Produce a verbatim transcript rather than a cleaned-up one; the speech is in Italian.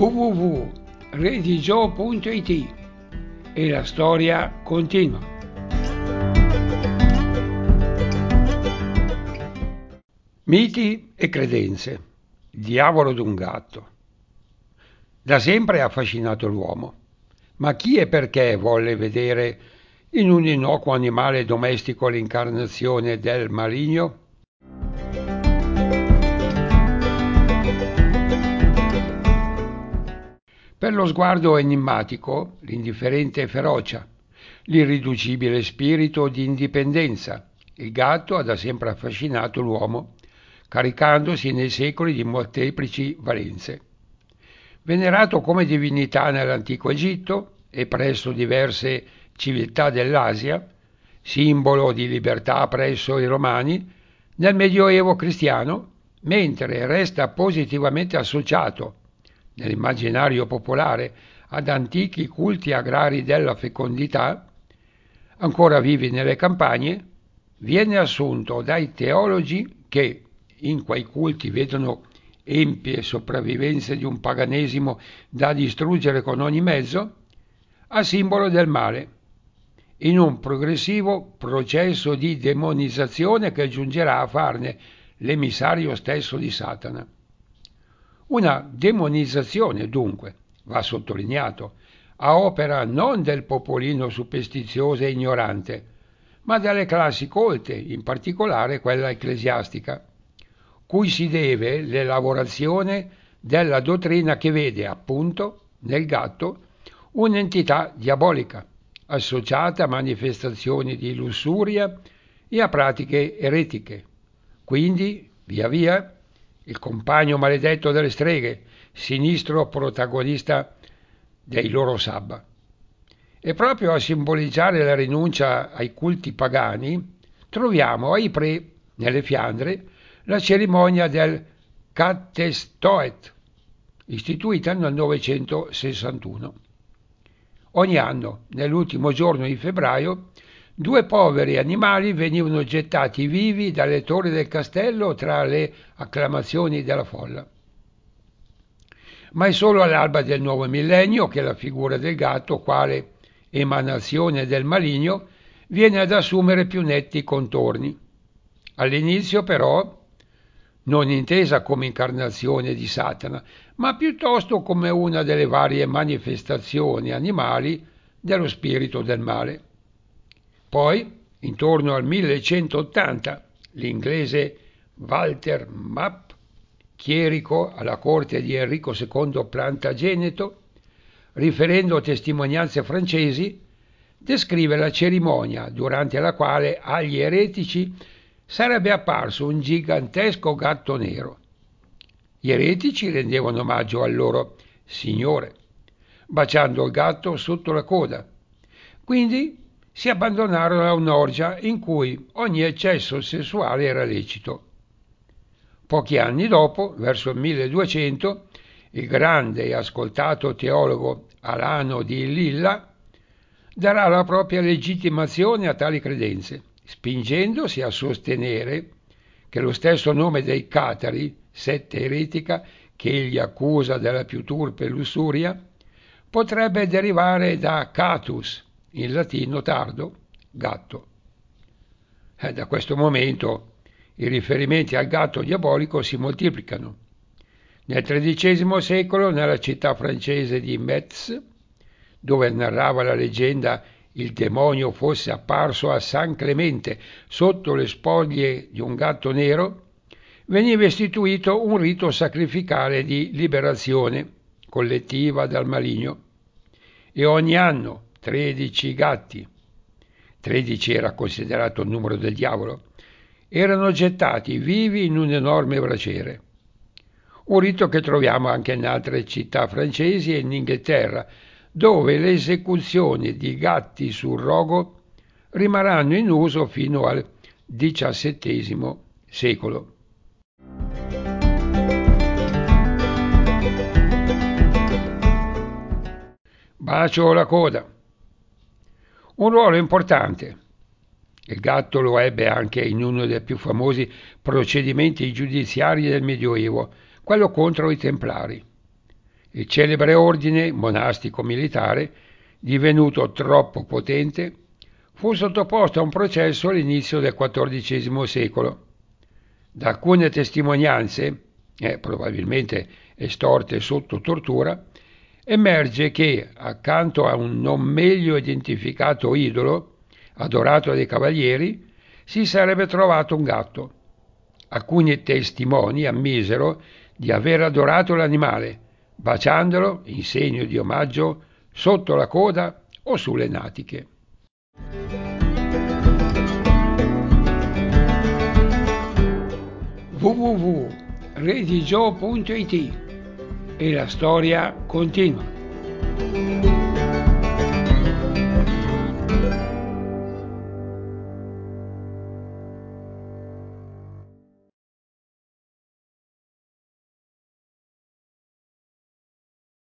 w w w punto redigio punto it e la storia continua. Miti e credenze. Diavolo d'un gatto. Da sempre ha affascinato l'uomo, ma chi e perché volle vedere in un innocuo animale domestico l'incarnazione del maligno? Per lo sguardo enigmatico, l'indifferente ferocia, l'irriducibile spirito di indipendenza, il gatto ha da sempre affascinato l'uomo, caricandosi nei secoli di molteplici valenze. Venerato come divinità nell'antico Egitto e presso diverse civiltà dell'Asia, simbolo di libertà presso i Romani, nel Medioevo cristiano, mentre resta positivamente associato nell'immaginario popolare ad antichi culti agrari della fecondità, ancora vivi nelle campagne, viene assunto dai teologi che in quei culti vedono empie sopravvivenze di un paganesimo da distruggere con ogni mezzo, a simbolo del male, in un progressivo processo di demonizzazione che giungerà a farne l'emissario stesso di Satana. Una demonizzazione, dunque, va sottolineato, a opera non del popolino superstizioso e ignorante, ma delle classi colte, in particolare quella ecclesiastica, cui si deve l'elaborazione della dottrina che vede, appunto, nel gatto un'entità diabolica, associata a manifestazioni di lussuria e a pratiche eretiche. Quindi, via via, il compagno maledetto delle streghe, sinistro protagonista dei loro sabba. E proprio a simboleggiare la rinuncia ai culti pagani, troviamo a Ypres, nelle Fiandre, la cerimonia del Cattestoet, istituita nel novecentosessantuno. Ogni anno, nell'ultimo giorno di febbraio, due poveri animali venivano gettati vivi dalle torri del castello tra le acclamazioni della folla. Ma è solo all'alba del nuovo millennio che la figura del gatto, quale emanazione del maligno, viene ad assumere più netti contorni. All'inizio, però, non intesa come incarnazione di Satana, ma piuttosto come una delle varie manifestazioni animali dello spirito del male. Poi, intorno al millecentottanta, l'inglese Walter Map, chierico alla corte di Enrico secondo Plantageneto, riferendo testimonianze francesi, descrive la cerimonia durante la quale agli eretici sarebbe apparso un gigantesco gatto nero. Gli eretici rendevano omaggio al loro Signore, baciando il gatto sotto la coda. Quindi si abbandonarono a un'orgia in cui ogni eccesso sessuale era lecito. Pochi anni dopo, verso il milleduecento, il grande e ascoltato teologo Alano di Lilla darà la propria legittimazione a tali credenze, spingendosi a sostenere che lo stesso nome dei Catari, sette eretica che egli accusa della più turpe lussuria, potrebbe derivare da catus, in latino tardo, gatto. E da questo momento i riferimenti al gatto diabolico si moltiplicano. Nel tredicesimo secolo, nella città francese di Metz, dove narrava la leggenda il demonio fosse apparso a San Clemente sotto le spoglie di un gatto nero, veniva istituito un rito sacrificale di liberazione collettiva dal maligno. E ogni anno tredici gatti, tredici era considerato il numero del diavolo, erano gettati vivi in un enorme braciere. Un rito che troviamo anche in altre città francesi e in Inghilterra, dove le esecuzioni di gatti sul rogo rimarranno in uso fino al diciassettesimo secolo. Bacio la coda. Un ruolo importante. Il gatto lo ebbe anche in uno dei più famosi procedimenti giudiziari del Medioevo, quello contro i Templari. Il celebre ordine monastico-militare, divenuto troppo potente, fu sottoposto a un processo all'inizio del quattordicesimo secolo. Da alcune testimonianze, eh, probabilmente estorte sotto tortura, emerge che, accanto a un non meglio identificato idolo, adorato dai cavalieri, si sarebbe trovato un gatto. Alcuni testimoni ammisero di aver adorato l'animale, baciandolo in segno di omaggio sotto la coda o sulle natiche. w w w punto redigio punto it E la storia continua.